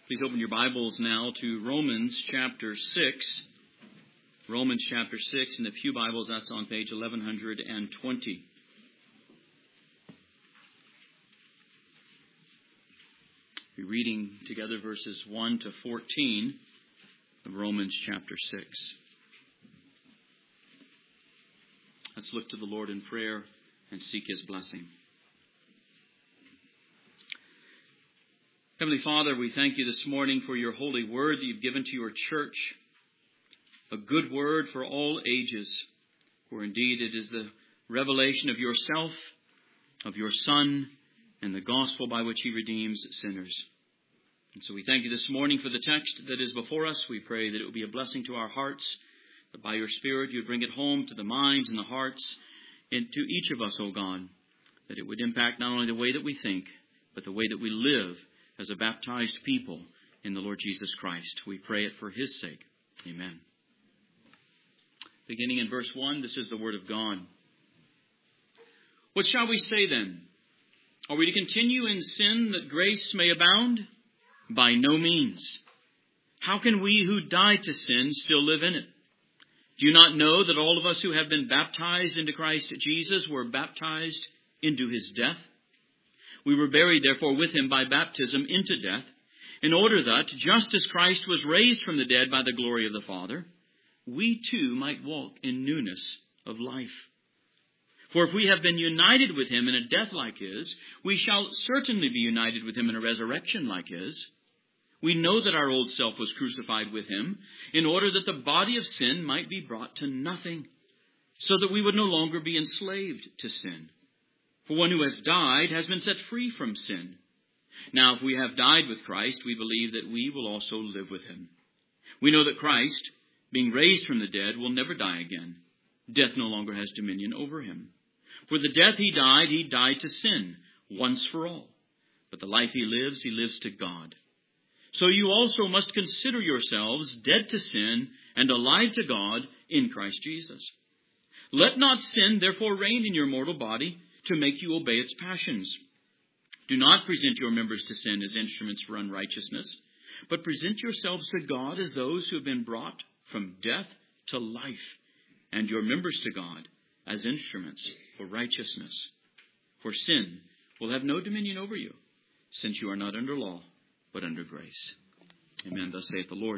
Please open your Bibles now to Romans chapter 6. Romans chapter 6 in the Pew Bibles, that's on page 1120. We're reading together verses 1 to 14 of Romans chapter 6. Let's look to the Lord in prayer and seek His blessing. Heavenly Father, we thank You this morning for Your holy word that You've given to Your church, a good word for all ages, for indeed it is the revelation of Yourself, of Your Son, and the gospel by which He redeems sinners. And so we thank You this morning for the text that is before us. We pray that it will be a blessing to our hearts, that by Your Spirit You would bring it home to the minds and the hearts, and to each of us, O God, that it would impact not only the way that we think, but the way that we live as a baptized people in the Lord Jesus Christ. We pray it for His sake. Amen. Beginning in verse 1, this is the Word of God. What shall we say then? Are we to continue in sin that grace may abound? By no means. How can we who died to sin still live in it? Do you not know that all of us who have been baptized into Christ Jesus were baptized into His death? We were buried, therefore, with Him by baptism into death, in order that, just as Christ was raised from the dead by the glory of the Father, we too might walk in newness of life. For if we have been united with Him in a death like His, we shall certainly be united with Him in a resurrection like His. We know that our old self was crucified with Him, in order that the body of sin might be brought to nothing, so that we would no longer be enslaved to sin. For one who has died has been set free from sin. Now, if we have died with Christ, we believe that we will also live with Him. We know that Christ, being raised from the dead, will never die again. Death no longer has dominion over Him. For the death He died to sin, once for all. But the life He lives to God. So you also must consider yourselves dead to sin and alive to God in Christ Jesus. Let not sin therefore reign in your mortal body, to make you obey its passions. Do not present your members to sin as instruments for unrighteousness, but present yourselves to God as those who have been brought from death to life, and your members to God as instruments for righteousness. For sin will have no dominion over you, since you are not under law, but under grace. Amen. Thus saith the Lord.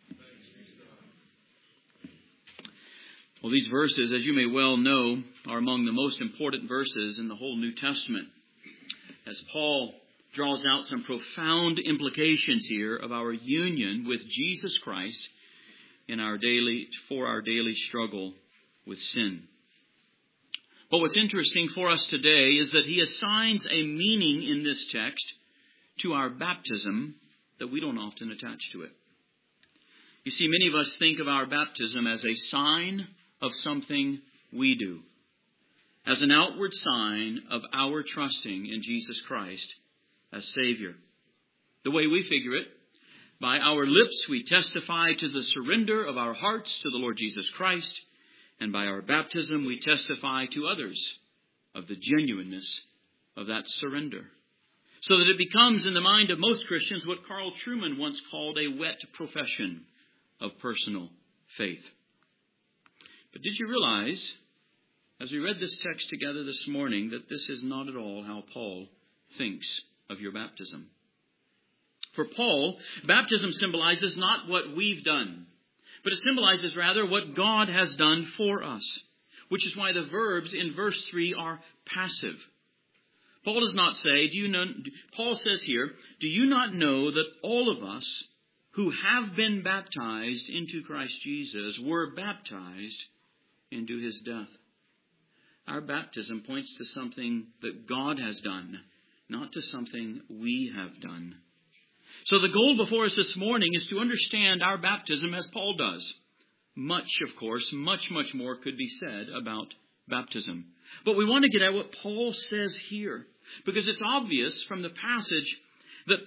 Well, these verses, as you may well know, are among the most important verses in the whole New Testament, as Paul draws out some profound implications here of our union with Jesus Christ for our daily struggle with sin. But what's interesting for us today is that he assigns a meaning in this text to our baptism that we don't often attach to it. You see, many of us think of our baptism as a sign of something we do, as an outward sign of our trusting in Jesus Christ as Savior. The way we figure it, by our lips we testify to the surrender of our hearts to the Lord Jesus Christ, and by our baptism we testify to others of the genuineness of that surrender. So that it becomes in the mind of most Christians what Carl Trueman once called a wet profession of personal faith. But did you realize, as we read this text together this morning, that this is not at all how Paul thinks of your baptism? For Paul, baptism symbolizes not what we've done, but it symbolizes rather what God has done for us, which is why the verbs in verse 3 are passive. Paul does not say, Paul says here, do you not know that all of us who have been baptized into Christ Jesus were baptized into His death? Our baptism points to something that God has done, not to something we have done. So the goal before us this morning is to understand our baptism as Paul does. Much, of course, much more could be said about baptism. But we want to get at what Paul says here, because it's obvious from the passage that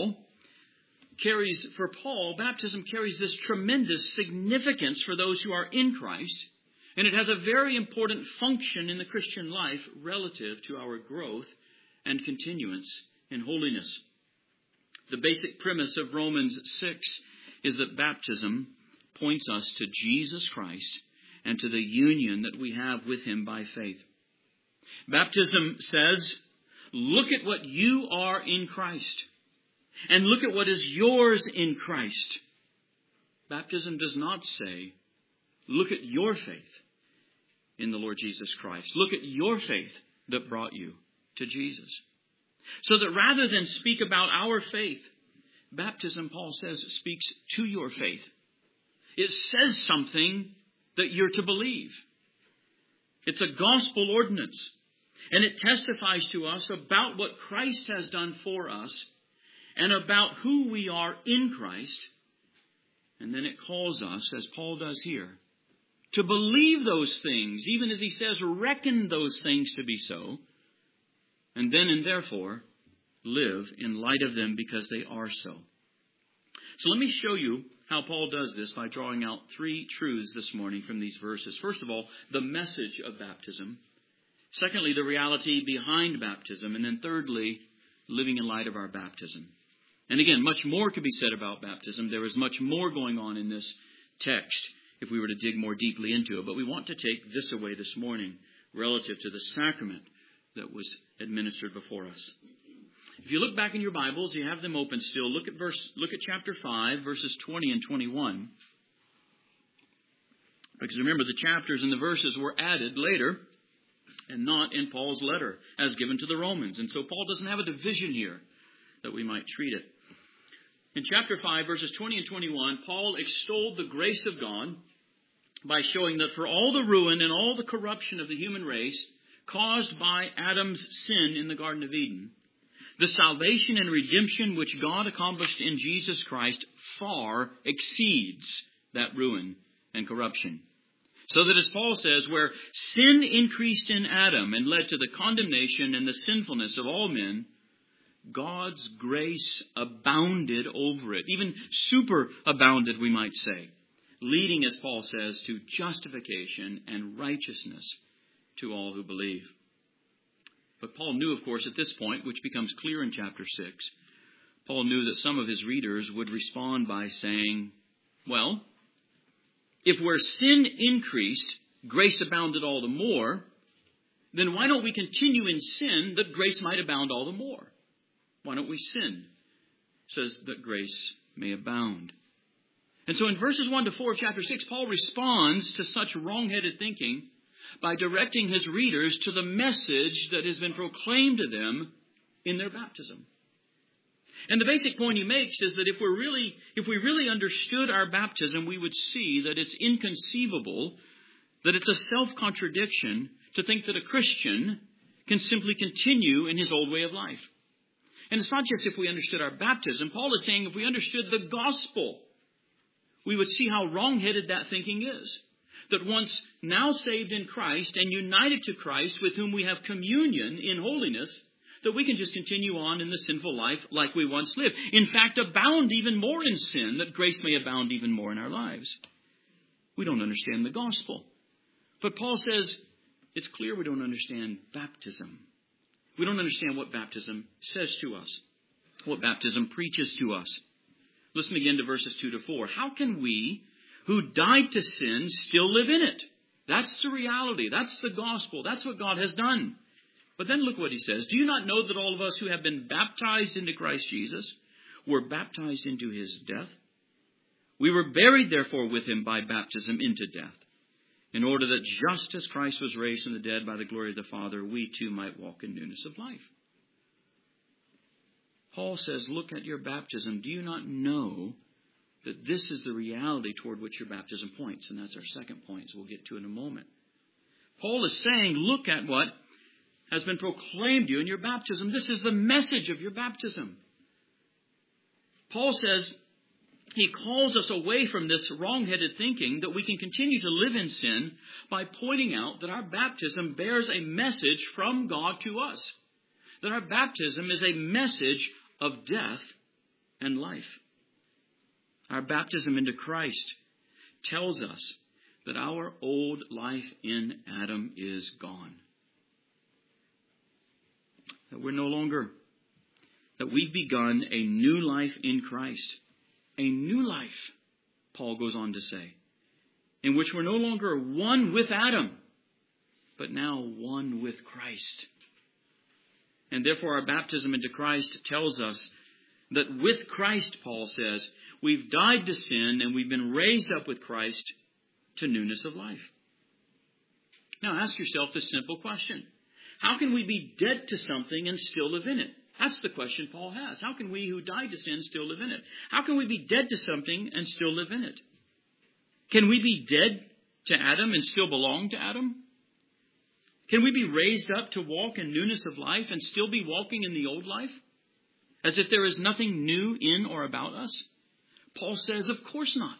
for Paul, baptism carries this tremendous significance for those who are in Christ, and it has a very important function in the Christian life relative to our growth and continuance in holiness. The basic premise of Romans 6 is that baptism points us to Jesus Christ and to the union that we have with Him by faith. Baptism says, look at what you are in Christ, and look at what is yours in Christ. Baptism does not say, look at your faith in the Lord Jesus Christ. Look at your faith that brought you to Jesus. So that rather than speak about our faith, baptism, Paul says, speaks to your faith. It says something that you're to believe. It's a gospel ordinance. And it testifies to us about what Christ has done for us and about who we are in Christ. And then it calls us, as Paul does here, to believe those things, even as he says, reckon those things to be so. And then and therefore live in light of them because they are so. So let me show you how Paul does this by drawing out three truths this morning from these verses. First of all, the message of baptism. Secondly, the reality behind baptism. And then thirdly, living in light of our baptism. And again, much more could be said about baptism. There is much more going on in this text if we were to dig more deeply into it. But we want to take this away this morning relative to the sacrament that was administered before us. If you look back in your Bibles, you have them open still. Look at chapter 5, verses 20 and 21. Because remember, the chapters and the verses were added later and not in Paul's letter as given to the Romans. And so Paul doesn't have a division here that we might treat it. In chapter 5, verses 20 and 21, Paul extolled the grace of God by showing that for all the ruin and all the corruption of the human race caused by Adam's sin in the Garden of Eden, the salvation and redemption which God accomplished in Jesus Christ far exceeds that ruin and corruption. So that, as Paul says, where sin increased in Adam and led to the condemnation and the sinfulness of all men, God's grace abounded over it, even superabounded, we might say, leading, as Paul says, to justification and righteousness to all who believe. But Paul knew, of course, at this point, which becomes clear in chapter 6, Paul knew that some of his readers would respond by saying, well, if where sin increased, grace abounded all the more, then why don't we continue in sin that grace might abound all the more? Why don't we sin? It says that grace may abound. And so in verses 1 to 4 of chapter 6, Paul responds to such wrong-headed thinking by directing his readers to the message that has been proclaimed to them in their baptism. And the basic point he makes is that if we really understood our baptism, we would see that it's inconceivable, that it's a self-contradiction to think that a Christian can simply continue in his old way of life. And it's not just if we understood our baptism. Paul is saying if we understood the gospel, we would see how wrong-headed that thinking is. That once now saved in Christ and united to Christ, with whom we have communion in holiness, that we can just continue on in the sinful life like we once lived. In fact, abound even more in sin, that grace may abound even more in our lives. We don't understand the gospel. But Paul says it's clear we don't understand baptism. We don't understand what baptism says to us, what baptism preaches to us. Listen again to verses 2 to 4. How can we, who died to sin, still live in it? That's the reality. That's the gospel. That's what God has done. But then look what he says. Do you not know that all of us who have been baptized into Christ Jesus were baptized into his death? We were buried, therefore, with him by baptism into death, in order that just as Christ was raised from the dead by the glory of the Father, we too might walk in newness of life. Paul says, look at your baptism. Do you not know that this is the reality toward which your baptism points? And that's our second point, as we'll get to in a moment. Paul is saying, look at what has been proclaimed to you in your baptism. This is the message of your baptism. Paul says, he calls us away from this wrong-headed thinking that we can continue to live in sin by pointing out that our baptism bears a message from God to us. That our baptism is a message of death and life. Our baptism into Christ tells us that our old life in Adam is gone. That we're no longer that we've begun a new life in Christ. A new life, Paul goes on to say, in which we're no longer one with Adam, but now one with Christ. And therefore our baptism into Christ tells us that with Christ, Paul says, we've died to sin and we've been raised up with Christ to newness of life. Now ask yourself this simple question. How can we be dead to something and still live in it? That's the question Paul has. How can we who died to sin still live in it? How can we be dead to something and still live in it? Can we be dead to Adam and still belong to Adam? Can we be raised up to walk in newness of life and still be walking in the old life? As if there is nothing new in or about us? Paul says, of course not.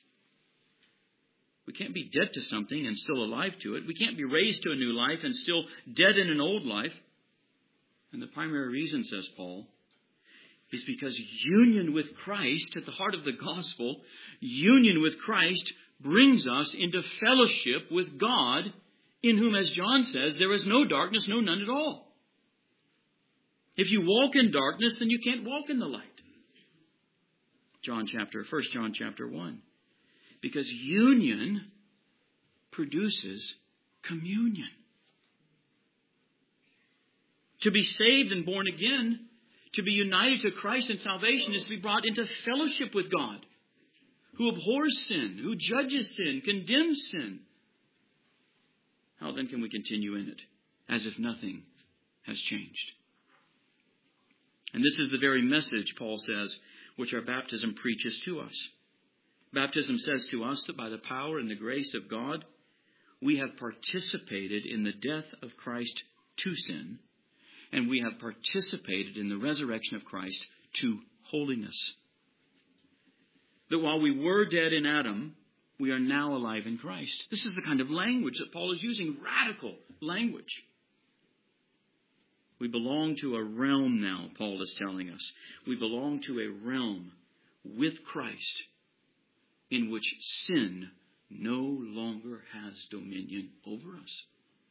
We can't be dead to something and still alive to it. We can't be raised to a new life and still dead in an old life. And the primary reason, says Paul, is because union with Christ, at the heart of the gospel, union with Christ brings us into fellowship with God, in whom, as John says, there is no darkness, no, none at all. If you walk in darkness, then you can't walk in the light. 1 John chapter 1. Because union produces communion. To be saved and born again, to be united to Christ in salvation, is to be brought into fellowship with God, who abhors sin, who judges sin, condemns sin. How then can we continue in it as if nothing has changed? And this is the very message, Paul says, which our baptism preaches to us. Baptism says to us that by the power and the grace of God, we have participated in the death of Christ to sin, and we have participated in the resurrection of Christ to holiness. That while we were dead in Adam, we are now alive in Christ. This is the kind of language that Paul is using, radical language. We belong to a realm now, Paul is telling us. We belong to a realm with Christ in which sin no longer has dominion over us.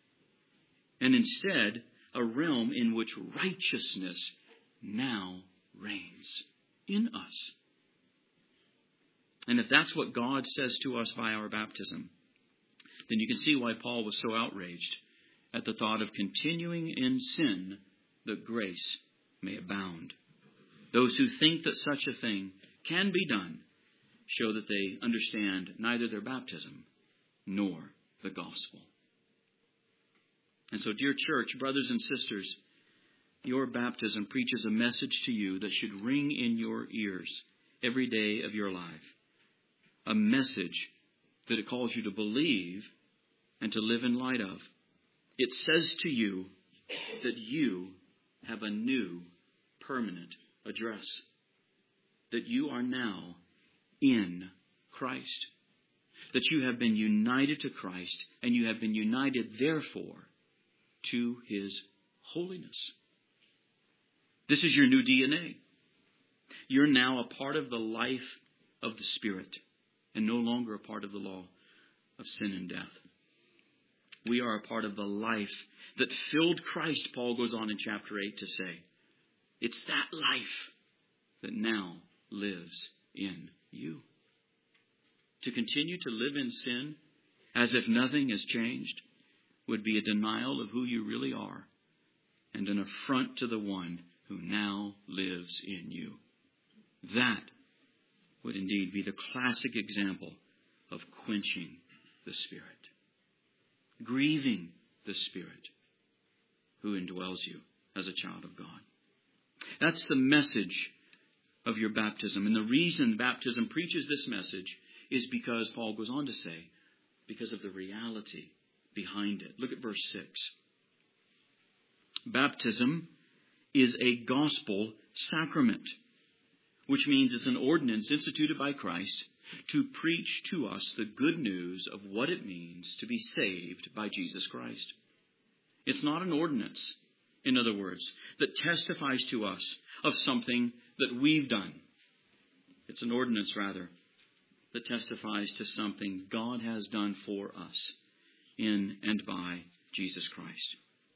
And instead, a realm in which righteousness now reigns in us. And if that's what God says to us by our baptism, then you can see why Paul was so outraged at the thought of continuing in sin that grace may abound. Those who think that such a thing can be done show that they understand neither their baptism nor the gospel. And so, dear church, brothers and sisters, your baptism preaches a message to you that should ring in your ears every day of your life. A message that it calls you to believe and to live in light of. It says to you that you have a new permanent address. That you are now in Christ. That you have been united to Christ, and you have been united, therefore, to His holiness. This is your new DNA. You're now a part of the life of the Spirit, and no longer a part of the law of sin and death. We are a part of the life that filled Christ, Paul goes on in chapter 8 to say. It's that life that now lives in you. To continue to live in sin as if nothing has changed would be a denial of who you really are and an affront to the one who now lives in you. That would indeed be the classic example of quenching the Spirit, grieving the Spirit who indwells you as a child of God. That's the message of your baptism. And the reason baptism preaches this message is because, Paul goes on to say, because of the reality behind it. Look at verse 6. Baptism is a gospel sacrament, which means it's an ordinance instituted by Christ to preach to us the good news of what it means to be saved by Jesus Christ. It's not an ordinance, in other words, that testifies to us of something that we've done. It's an ordinance, rather, that testifies to something God has done for us in and by Jesus Christ.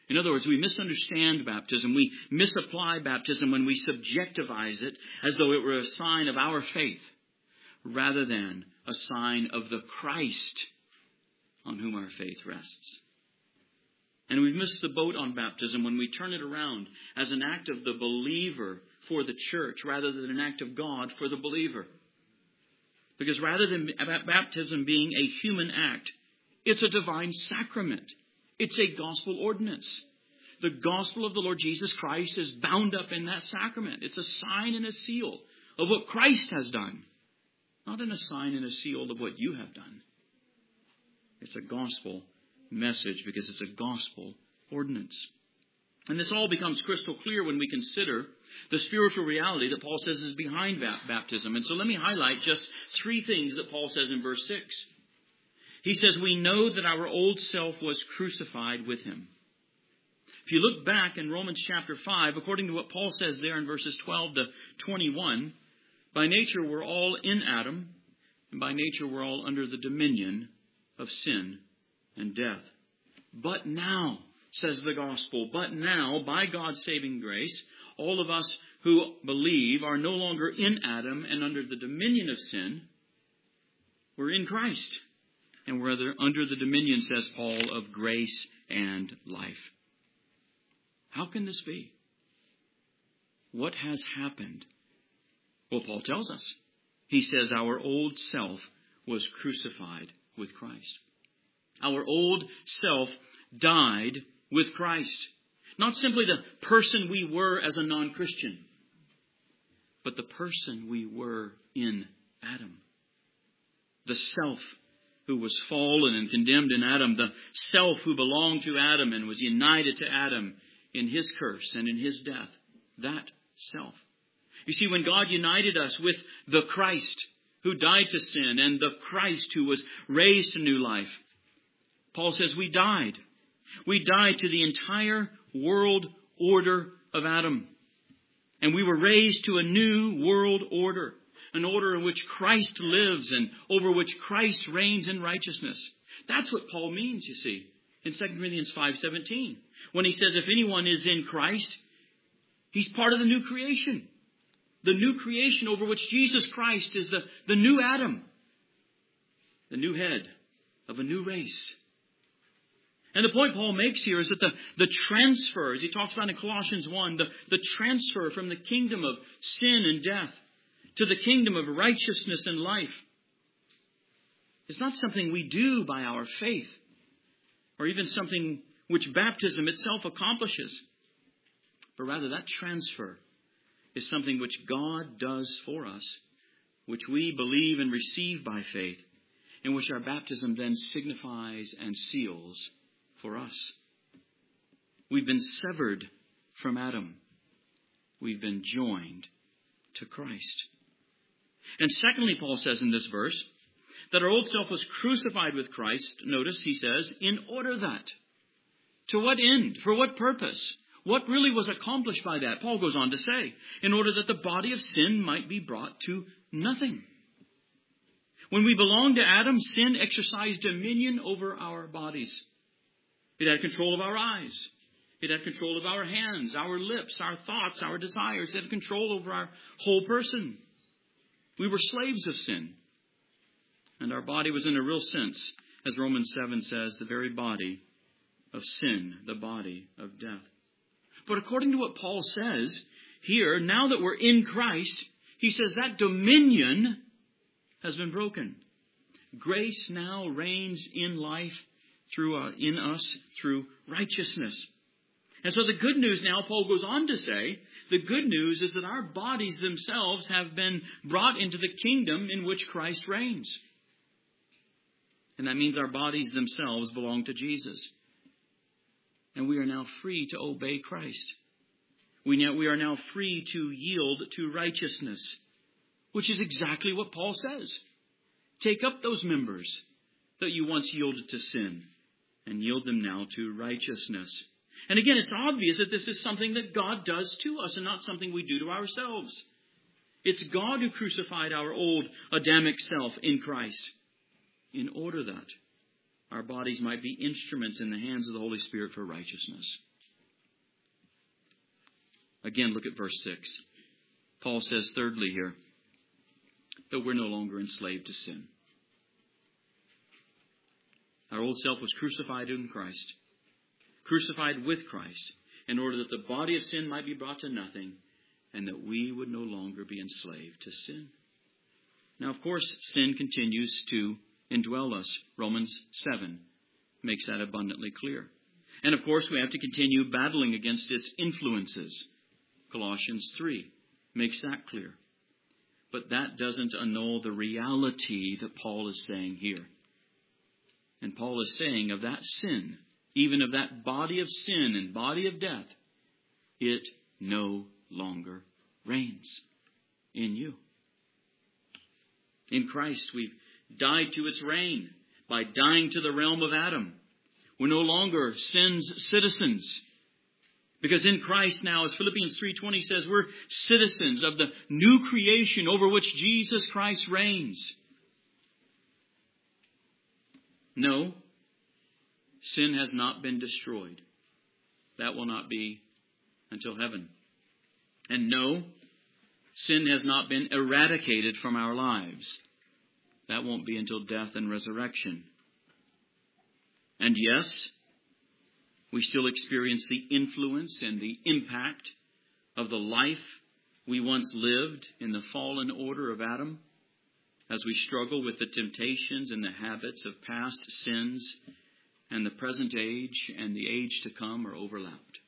In other words, we misunderstand baptism. We misapply baptism when we subjectivize it as though it were a sign of our faith, rather than a sign of the Christ on whom our faith rests. And we've missed the boat on baptism when we turn it around as an act of the believer for the church rather than an act of God for the believer. Because rather than baptism being a human act, it's a divine sacrament. It's a gospel ordinance. The gospel of the Lord Jesus Christ is bound up in that sacrament. It's a sign and a seal of what Christ has done, not in a sign and a seal of what you have done. It's a gospel message because it's a gospel ordinance. And this all becomes crystal clear when we consider the spiritual reality that Paul says is behind baptism. And so let me highlight just 3 things that Paul says in verse 6. He says, we know that our old self was crucified with him. If you look back in Romans chapter 5, according to what Paul says there in verses 12 to 21, by nature we're all in Adam, and by nature we're all under the dominion of sin and death. But now, says the gospel, but now, by God's saving grace, all of us who believe are no longer in Adam and under the dominion of sin. We're in Christ. And we're under the dominion, says Paul, of grace and life. How can this be? What has happened? Well, Paul tells us. He says our old self was crucified with Christ. Our old self died with Christ. Not simply the person we were as a non-Christian, but the person we were in Adam. The self who was fallen and condemned in Adam, the self who belonged to Adam and was united to Adam in his curse and in his death. That self. You see, when God united us with the Christ who died to sin and the Christ who was raised to new life, Paul says we died. We died to the entire world order of Adam. And we were raised to a new world order. An order in which Christ lives and over which Christ reigns in righteousness. That's what Paul means, you see, in 2 Corinthians 5:17. When he says if anyone is in Christ, he's part of the new creation. The new creation over which Jesus Christ is the new Adam. The new head of a new race. And the point Paul makes here is that the transfer, as he talks about in Colossians 1, the transfer from the kingdom of sin and death to the kingdom of righteousness and life is not something we do by our faith, or even something which baptism itself accomplishes. But rather that transfer is something which God does for us, which we believe and receive by faith, in which our baptism then signifies and seals for us. We've been severed from Adam. We've been joined to Christ. And secondly, Paul says in this verse, that our old self was crucified with Christ. Notice he says, in order that. To what end? For what purpose? What really was accomplished by that? Paul goes on to say, in order that the body of sin might be brought to nothing. When we belonged to Adam, sin exercised dominion over our bodies. It had control of our eyes. It had control of our hands, our lips, our thoughts, our desires. It had control over our whole person. We were slaves of sin. And our body was in a real sense, as Romans 7 says, the very body of sin, the body of death. But according to what Paul says here, now that we're in Christ, he says that dominion has been broken. Grace now reigns in life in us through righteousness. And so the good news now, Paul goes on to say, the good news is that our bodies themselves have been brought into the kingdom in which Christ reigns. And that means our bodies themselves belong to Jesus. And we are now free to obey Christ. We are now free to yield to righteousness, which is exactly what Paul says. Take up those members that you once yielded to sin and yield them now to righteousness. And again, it's obvious that this is something that God does to us and not something we do to ourselves. It's God who crucified our old Adamic self in Christ in order that our bodies might be instruments in the hands of the Holy Spirit for righteousness. Again, look at verse 6. Paul says thirdly here, that we're no longer enslaved to sin. Our old self was crucified in Christ, crucified with Christ, in order that the body of sin might be brought to nothing, and that we would no longer be enslaved to sin. Now, of course, sin continues to indwell us. Romans 7 makes that abundantly clear. And of course, we have to continue battling against its influences. Colossians 3 makes that clear. But that doesn't annul the reality that Paul is saying here. And Paul is saying of that sin, even of that body of sin and body of death, it no longer reigns in you. In Christ, we've died to its reign by dying to the realm of Adam. We're no longer sin's citizens. Because in Christ now, as Philippians 3:20 says, we're citizens of the new creation over which Jesus Christ reigns. No, sin has not been destroyed. That will not be until heaven. And no, sin has not been eradicated from our lives. That won't be until death and resurrection. And yes, we still experience the influence and the impact of the life we once lived in the fallen order of Adam as we struggle with the temptations and the habits of past sins, and the present age and the age to come are overlapped.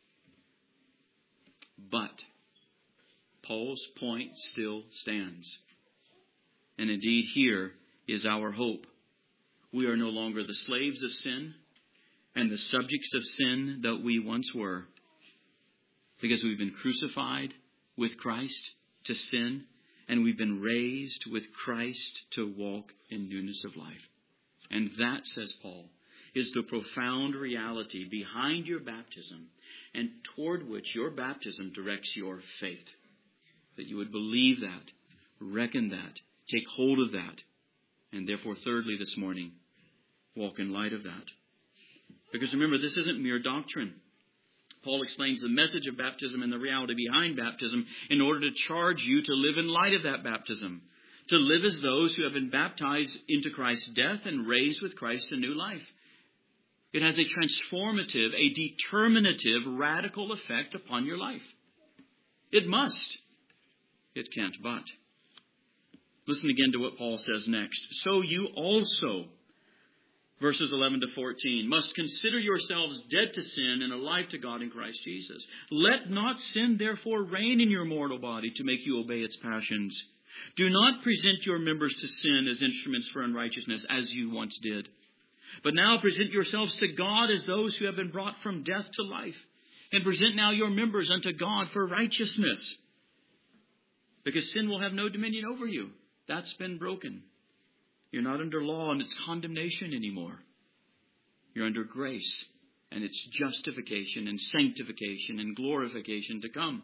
But Paul's point still stands. And indeed, here is our hope. We are no longer the slaves of sin and the subjects of sin that we once were, because we've been crucified with Christ to sin, and we've been raised with Christ to walk in newness of life. And that, says Paul, is the profound reality behind your baptism, and toward which your baptism directs your faith. That you would believe that, reckon that, take hold of that, and therefore, thirdly, this morning, walk in light of that. Because remember, this isn't mere doctrine. Paul explains the message of baptism and the reality behind baptism in order to charge you to live in light of that baptism. To live as those who have been baptized into Christ's death and raised with Christ to new life. It has a transformative, a determinative, radical effect upon your life. It must. It can't but. Listen again to what Paul says next. So you also, verses 11 to 14, must consider yourselves dead to sin and alive to God in Christ Jesus. Let not sin therefore reign in your mortal body to make you obey its passions. Do not present your members to sin as instruments for unrighteousness, as you once did. But now present yourselves to God as those who have been brought from death to life. And present now your members unto God for righteousness. Because sin will have no dominion over you. That's been broken. You're not under law and its condemnation anymore. You're under grace and its justification and sanctification and glorification to come.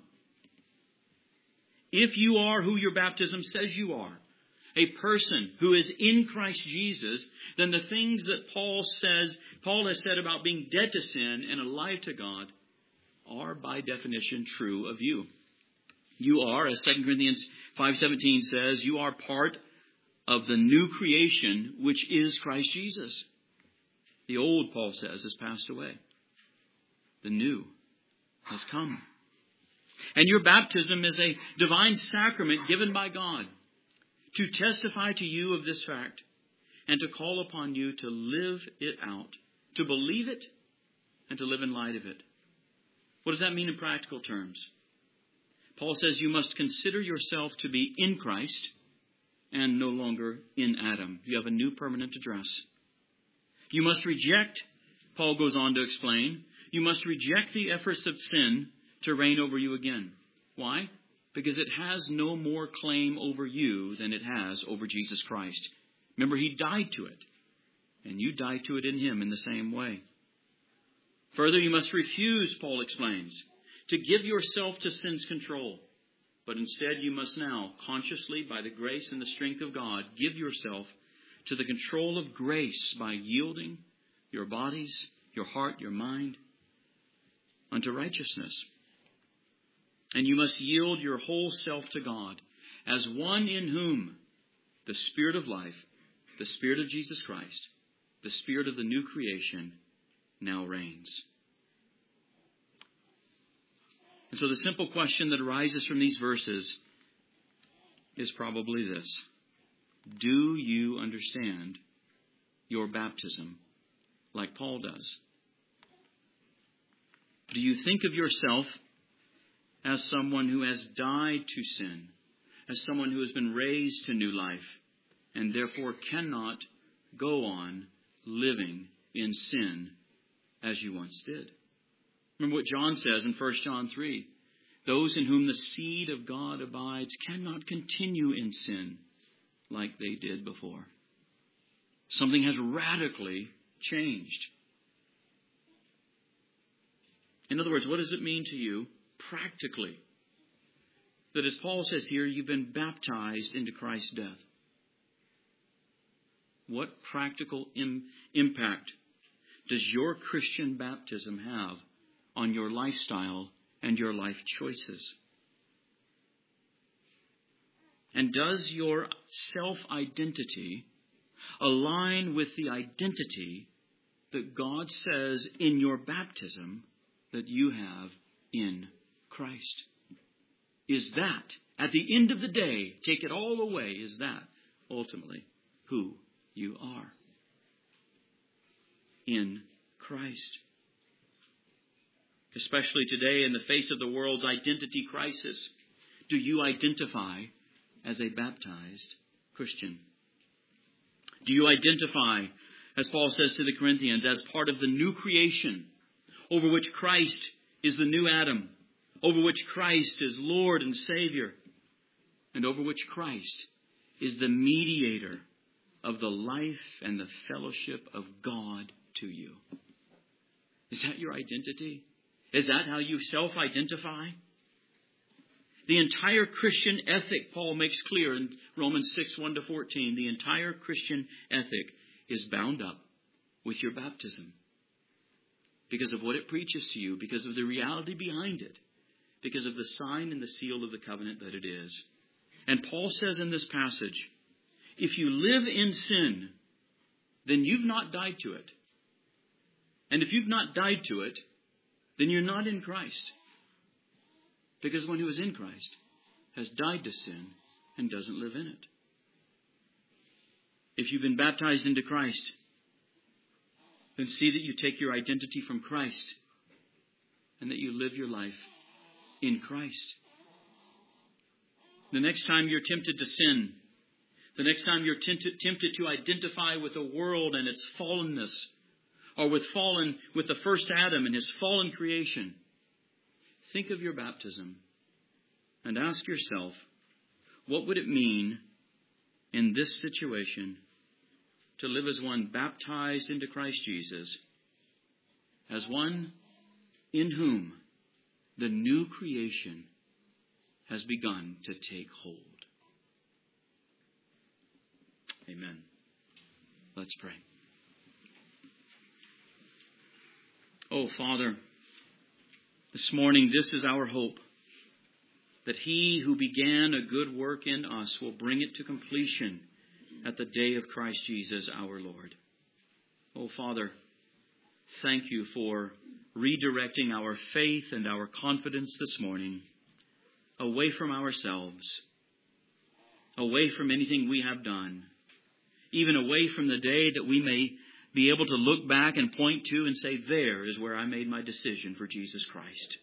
If you are who your baptism says you are, a person who is in Christ Jesus, then the things that Paul has said about being dead to sin and alive to God are by definition true of you. You are, as 2 Corinthians 5:17 says, you are part of the new creation, which is Christ Jesus. The old, Paul says, has passed away. The new has come. And your baptism is a divine sacrament given by God to testify to you of this fact and to call upon you to live it out, to believe it, and to live in light of it. What does that mean in practical terms? Paul says you must consider yourself to be in Christ and no longer in Adam. You have a new permanent address. You must reject, Paul goes on to explain, you must reject the efforts of sin to reign over you again. Why? Because it has no more claim over you than it has over Jesus Christ. Remember, He died to it, and you died to it in Him in the same way. Further, you must refuse, Paul explains, to give yourself to sin's control. But instead you must now, consciously, by the grace and the strength of God, give yourself to the control of grace by yielding your bodies, your heart, your mind unto righteousness. And you must yield your whole self to God as one in whom the Spirit of life, the Spirit of Jesus Christ, the Spirit of the new creation now reigns. And so the simple question that arises from these verses is probably this: do you understand your baptism like Paul does? Do you think of yourself as someone who has died to sin, as someone who has been raised to new life, and therefore cannot go on living in sin as you once did? Remember what John says in 1 John 3. Those in whom the seed of God abides cannot continue in sin like they did before. Something has radically changed. In other words, what does it mean to you practically that, as Paul says here, you've been baptized into Christ's death? What practical impact does your Christian baptism have on your lifestyle and your life choices? And does your self-identity align with the identity that God says in your baptism that you have in Christ? Is that, at the end of the day, take it all away, is that ultimately who you are in Christ? Especially today, in the face of the world's identity crisis, do you identify as a baptized Christian? Do you identify, as Paul says to the Corinthians, as part of the new creation over which Christ is the new Adam, over which Christ is Lord and Savior, and over which Christ is the mediator of the life and the fellowship of God to you? Is that your identity? Is that how you self-identify? The entire Christian ethic, Paul makes clear in Romans 6, 1-14, the entire Christian ethic is bound up with your baptism because of what it preaches to you, because of the reality behind it, because of the sign and the seal of the covenant that it is. And Paul says in this passage, if you live in sin, then you've not died to it. And if you've not died to it, then you're not in Christ. Because one who is in Christ has died to sin and doesn't live in it. If you've been baptized into Christ, then see that you take your identity from Christ and that you live your life in Christ. The next time you're tempted to sin, the next time you're tempted to identify with the world and its fallenness, or with the first Adam and his fallen creation, think of your baptism and ask yourself, what would it mean in this situation to live as one baptized into Christ Jesus, as one in whom the new creation has begun to take hold? Amen. Let's pray. Oh, Father, this morning this is our hope, that He who began a good work in us will bring it to completion at the day of Christ Jesus our Lord. Oh, Father, thank you for redirecting our faith and our confidence this morning away from ourselves, away from anything we have done, even away from the day that we may be able to look back and point to and say, there is where I made my decision for Jesus Christ.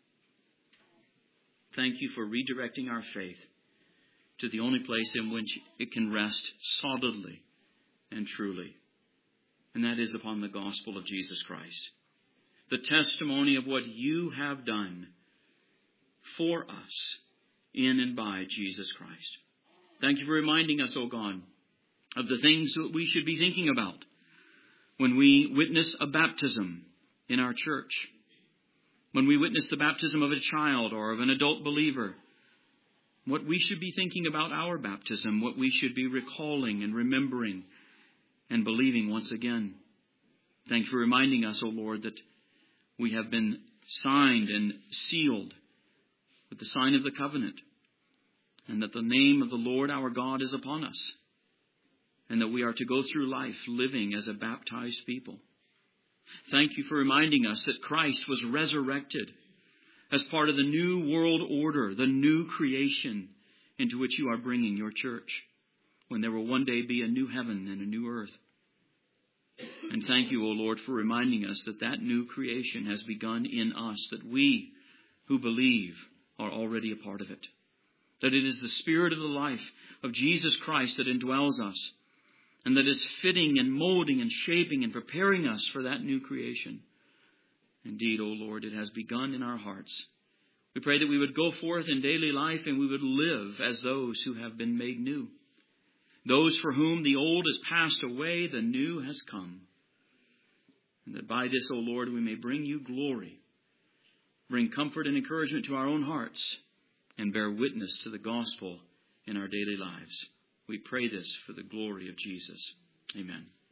Thank you for redirecting our faith to the only place in which it can rest solidly and truly, and that is upon the gospel of Jesus Christ, the testimony of what you have done for us in and by Jesus Christ. Thank you for reminding us, O God, of the things that we should be thinking about when we witness a baptism in our church, when we witness the baptism of a child or of an adult believer, what we should be thinking about our baptism, what we should be recalling and remembering and believing once again. Thank you for reminding us, O Lord, that we have been signed and sealed with the sign of the covenant, and that the name of the Lord our God is upon us, and that we are to go through life living as a baptized people. Thank you for reminding us that Christ was resurrected as part of the new world order, the new creation into which you are bringing your church, when there will one day be a new heaven and a new earth. And thank you, O Lord, for reminding us that that new creation has begun in us, that we who believe are already a part of it, that it is the Spirit of the life of Jesus Christ that indwells us, and that it's fitting and molding and shaping and preparing us for that new creation. Indeed, O Lord, it has begun in our hearts. We pray that we would go forth in daily life and we would live as those who have been made new. Those for whom the old has passed away, the new has come. And that by this, O Lord, we may bring you glory, bring comfort and encouragement to our own hearts, and bear witness to the gospel in our daily lives. We pray this for the glory of Jesus. Amen.